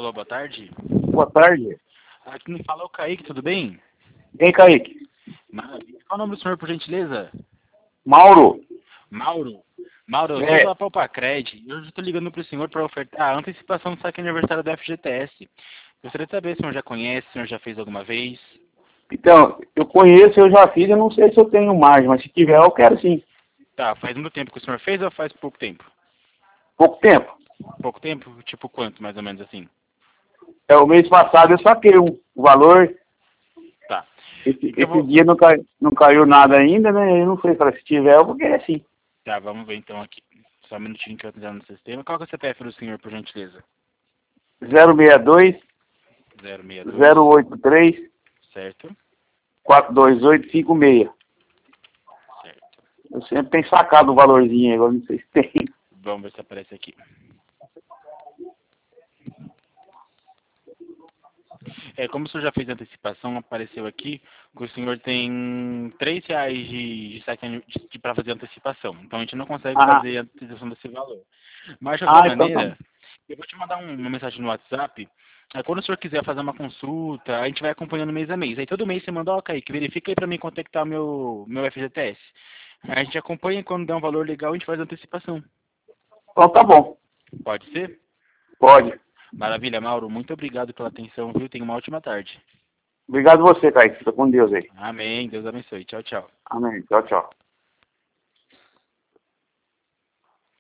Alô, boa tarde. Boa tarde. Aqui me fala o Kaique, tudo bem? Quem, Kaique? Maravilha. Qual o nome do senhor, por gentileza? Mauro. Mauro. Mauro, eu sou É, da Palpacred e eu estou ligando para o senhor para ofertar a antecipação do saque aniversário da FGTS. Gostaria de saber se o senhor já conhece, se o senhor já fez alguma vez. então, eu conheço, eu já fiz, eu não sei se eu tenho mais, mas se tiver eu quero sim. Tá, faz muito tempo que o senhor fez ou faz pouco tempo? Pouco tempo. Pouco tempo? Tipo quanto, mais ou menos assim? É, o mês passado eu saquei o valor, Tá. esse, O que eu esse vou... dia não caiu nada ainda, né? Eu não sei, se tiver eu vou querer sim. Tá, vamos ver então aqui. Só um minutinho que eu entrar no sistema. Qual que é o CPF do senhor, por gentileza? 062 062, 083 certo? 42856. Certo. Eu sempre tenho sacado o valorzinho, agora não sei se tem. Vamos ver se aparece aqui. Como o senhor já fez a antecipação, apareceu aqui que o senhor tem R$ 3 de saque para fazer a antecipação. Então a gente não consegue Ah, fazer a antecipação desse valor. Mas de qualquer então tá bom. maneira, eu vou te mandar uma mensagem no WhatsApp. Aí, quando o senhor quiser fazer uma consulta, a gente vai acompanhando mês a mês. Aí todo mês você manda, ó, Kaique, verifica aí para mim quanto é que tá o meu FGTS. Aí a gente acompanha e quando der um valor legal, a gente faz a antecipação. Então tá bom. Pode ser? Pode. Maravilha, Mauro. Muito obrigado pela atenção, viu? Tenha uma ótima tarde. Obrigado você, Kaique. Fica com Deus aí. Amém. Deus abençoe. Tchau, tchau. Amém. Tchau, tchau.